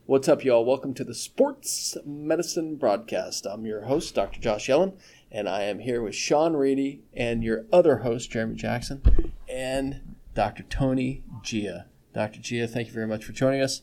What's up, y'all? Welcome to the Sports Medicine Broadcast. I'm your host, Dr. Josh Yellen, and I am here with Sean Reedy and your other host, Jeremy Jackson, and Dr. Tony Gia. Dr. Gia, thank you very much for joining us.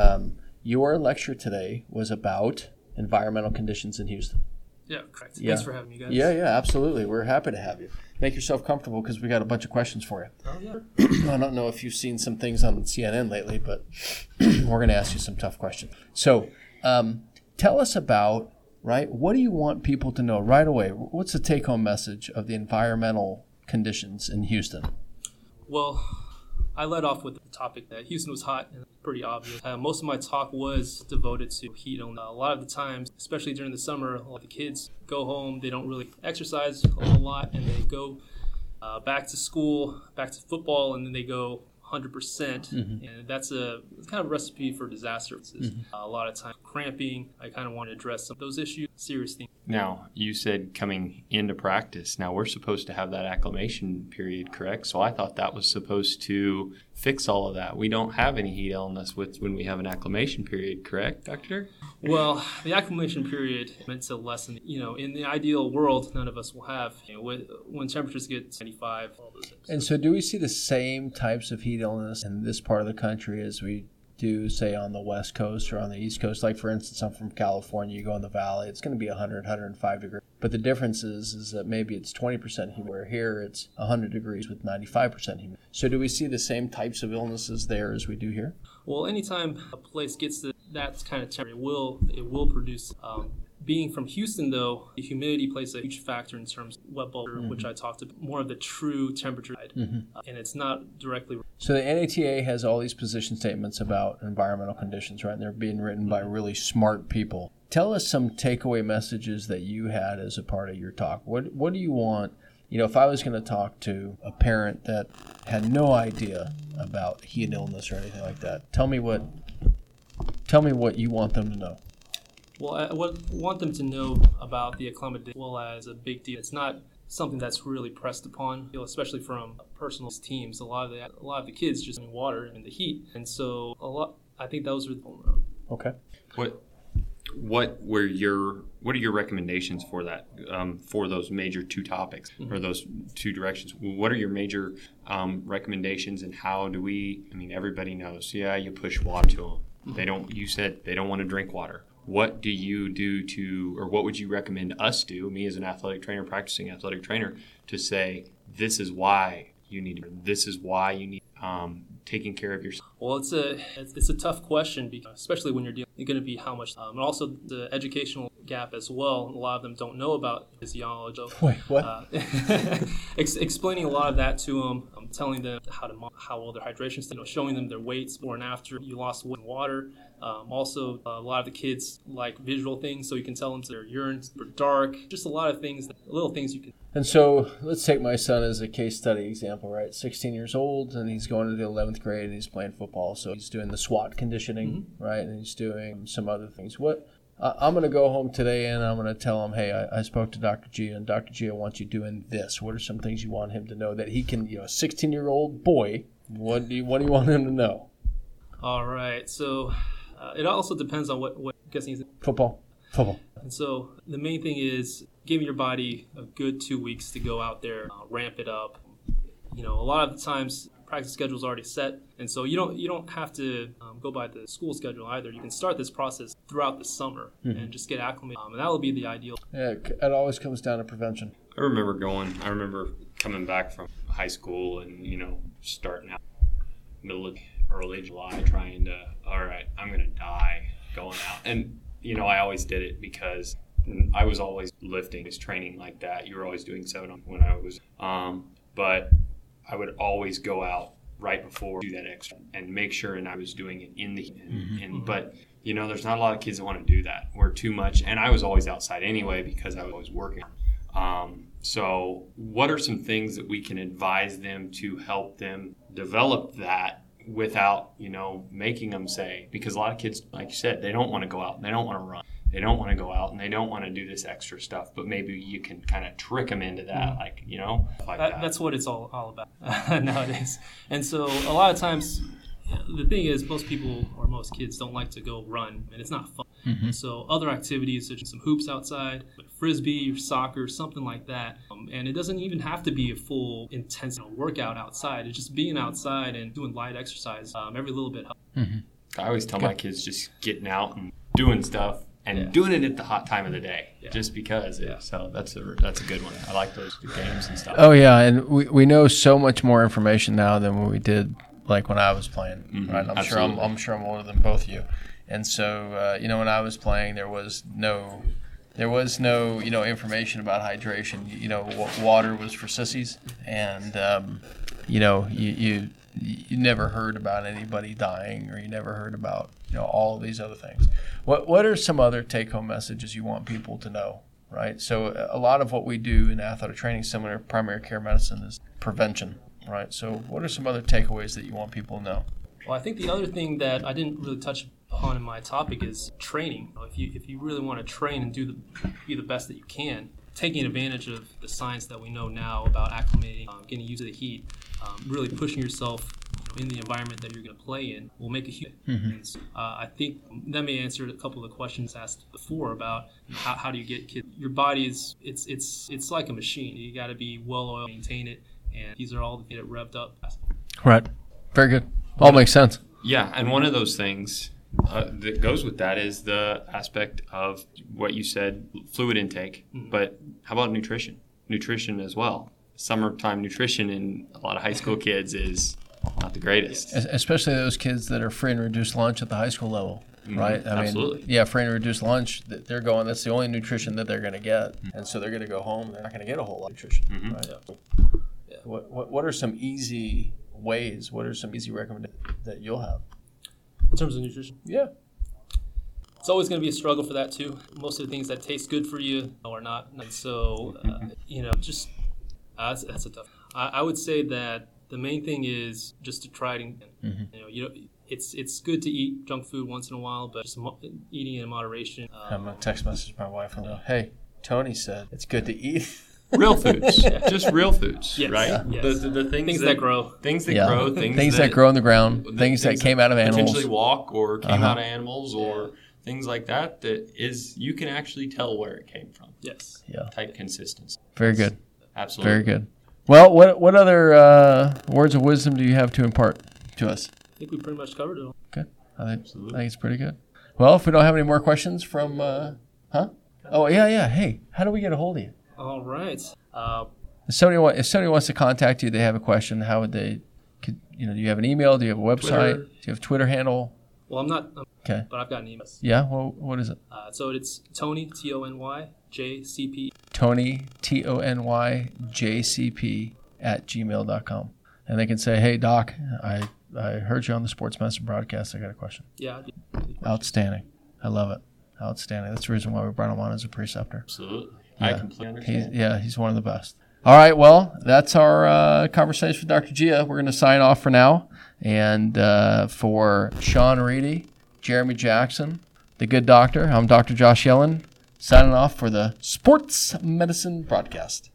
Your lecture today was about environmental conditions in Houston. Yeah, correct. Yeah. Thanks for having me, guys. Yeah, absolutely. We're happy to have you. Make yourself comfortable because we got a bunch of questions for you. Oh, yeah. I don't know if you've seen some things on CNN lately, but we're going to ask you some tough questions. So tell us about, what do you want people to know right away? What's the take-home message of the environmental conditions in Houston? Well, I led off with the topic that Houston was hot and pretty obvious. Most of my talk was devoted to heat. A lot of the times, especially during the summer, a lot of the kids go home, they don't really exercise a whole lot, and they go back to school, back to football, and then they go 100%. Mm-hmm. And that's a kind of recipe for disaster. Mm-hmm. A lot of time cramping. I kind of want to address some of those issues, serious things. Now, you said coming into practice. Now, we're supposed to have that acclimation period, correct? So I thought that was supposed to fix all of that. We don't have any heat illness when we have an acclimation period, correct, Doctor? Well, the acclimation period meant to lessen, in the ideal world, none of us will have, when temperatures get 75, all those things. And so do we see the same types of heat illness in this part of the country as we do, say, on the West Coast or on the East Coast? Like, for instance, I'm from California. You go in the valley, it's going to be 100, 105 degrees. But the difference is that maybe it's 20% humidity, where here it's 100 degrees with 95% humidity. So do we see the same types of illnesses there as we do here? Well, anytime a place gets to that kind of temperature, it will produce. Being from Houston, though, the humidity plays a huge factor in terms of wet bulb, mm-hmm. which I talked about, more of the true temperature side, mm-hmm. And it's not directly. So the NATA has all these position statements about environmental conditions, right? And they're being written by really smart people. Tell us some takeaway messages that you had as a part of your talk. What do you want? If I was going to talk to a parent that had no idea about heat illness or anything like that, tell me what you want them to know. Well, I want them to know about the acclimatization well as a big deal. It's not something that's really pressed upon, especially from personal teams. A lot of the kids just in water and the heat, and so I think those are the. Okay. What are your recommendations for that, for those major two topics, mm-hmm. or those two directions? What are your major recommendations, and how do we? Everybody knows. Yeah, you push water to them. Mm-hmm. You said they don't want to drink water. What do you do or what would you recommend us do, me as an practicing athletic trainer, to say, this is why you need taking care of yourself? Well, it's a tough question, because especially when you're going to be how much, and also the educational gap as well. A lot of them don't know about physiology. Wait, what? Explaining a lot of that to them, telling them how well their hydration is, showing them their weights before and after you lost weight in water. Also, a lot of the kids like visual things, so you can tell them their urines are dark. Just a lot of things, little things you can. And so let's take my son as a case study example, right? 16 years old, and he's going to the 11th grade, and he's playing football. So he's doing the SWAT conditioning, mm-hmm. right? And he's doing some other things. I'm going to go home today, and I'm going to tell him, hey, I spoke to Dr. Gia, and Dr. Gia wants you doing this. What are some things you want him to know that he can, a 16-year-old boy, what do you want him to know? All right. So it also depends on what guessing is. Football. And so the main thing is giving your body a good 2 weeks to go out there, ramp it up. A lot of the times practice schedule is already set, and so you don't have to go by the school schedule either. You can start this process throughout the summer, mm-hmm. and just get acclimated, and that will be the ideal. Yeah, it always comes down to prevention. I remember coming back from high school and starting out early July, trying to, all right, I'm going to die going out. And, I always did it because I was always lifting, training like that. You were always doing 7 when I was, but I would always go out right before, do that extra and make sure, and I was doing it in the heat. Mm-hmm. But, there's not a lot of kids that want to do that. We're too much. And I was always outside anyway because I was always working. So what are some things that we can advise them to help them develop that without, making them say, because a lot of kids, like you said, they don't want to go out and they don't want to run. They don't want to go out and they don't want to do this extra stuff, but maybe you can kind of trick them into that, that. That's what it's all about nowadays. And so a lot of times the thing is, most people or most kids don't like to go run, and it's not fun. So other activities such as some hoops outside, like frisbee or soccer, something like that. And it doesn't even have to be a full intense workout outside. It's just being outside and doing light exercise. Every little bit helps. I always tell my kids just getting out and doing stuff and doing it at the hot time of the day, just because. So that's a good one. I like those games and stuff. Oh yeah, and we know so much more information now than when we did like when I was playing. Right? I'm sure I'm older than both of you. And so, when I was playing, there was no, information about hydration. Water was for sissies, and you never heard about anybody dying, or you never heard about all of these other things. What are some other take-home messages you want people to know? Right. So a lot of what we do in athletic training, similar to primary care medicine, is prevention. Right. So what are some other takeaways that you want people to know? Well, I think the other thing that I didn't really touch upon in my topic is training. If you really want to train and be the best that you can, taking advantage of the science that we know now about acclimating, getting used to the heat, really pushing yourself in the environment that you're going to play in will make a huge difference. I think that may answer a couple of the questions asked before about how do you get kids. Your body it's like a machine. You got to be well oiled, maintain it, and these are all the things that revved up. Right. Very good. All makes sense. Yeah, and one of those things that goes with that is the aspect of what you said, fluid intake. But how about nutrition? Nutrition as well. Summertime nutrition in a lot of high school kids is not the greatest. Especially those kids that are free and reduced lunch at the high school level, right? Absolutely. Free and reduced lunch, they're going, that's the only nutrition that they're going to get. And so they're going to go home, they're not going to get a whole lot of nutrition. Right? Yeah. What are some easy ways, what are some easy recommendations that you'll have? In terms of nutrition? Yeah. It's always going to be a struggle for that too. Most of the things that taste good for you are not. And so, that's a tough. I would say that the main thing is just to try it. It's good to eat junk food once in a while, but just eating in moderation. I'm going to text message my wife and go, hey, Tony said it's good to eat. Real foods, just real foods, right? Yes. The things that grow, things that grow, things that grow in the ground, things that came out of animals, potentially walk or came out of animals, or things like that. That is, you can actually tell where it came from. Yes, type consistency. Very good, absolutely, very good. Well, what other words of wisdom do you have to impart to us? I think we pretty much covered it all. Okay, I think it's pretty good. Well, if we don't have any more questions from, Oh yeah. Hey, how do we get a hold of you? All right. If somebody wants to contact you, they have a question, how would they? Do you have an email? Do you have a website? Twitter. Do you have a Twitter handle? Well, I'm not. Okay. But I've got an email. Yeah. Well, what is it? So it's Tony TONY JCP. Tony TONY JCP @gmail.com, and they can say, "Hey, Doc, I heard you on the Sports Medicine broadcast. I got a question." Yeah. Outstanding. I love it. Outstanding. That's the reason why we brought him on as a preceptor. Absolutely. Yeah. I completely understand. He's one of the best. All right, well, that's our conversation with Dr. Gia. We're going to sign off for now. And for Sean Reedy, Jeremy Jackson, the good doctor, I'm Dr. Josh Yellen, signing off for the Sports Medicine broadcast.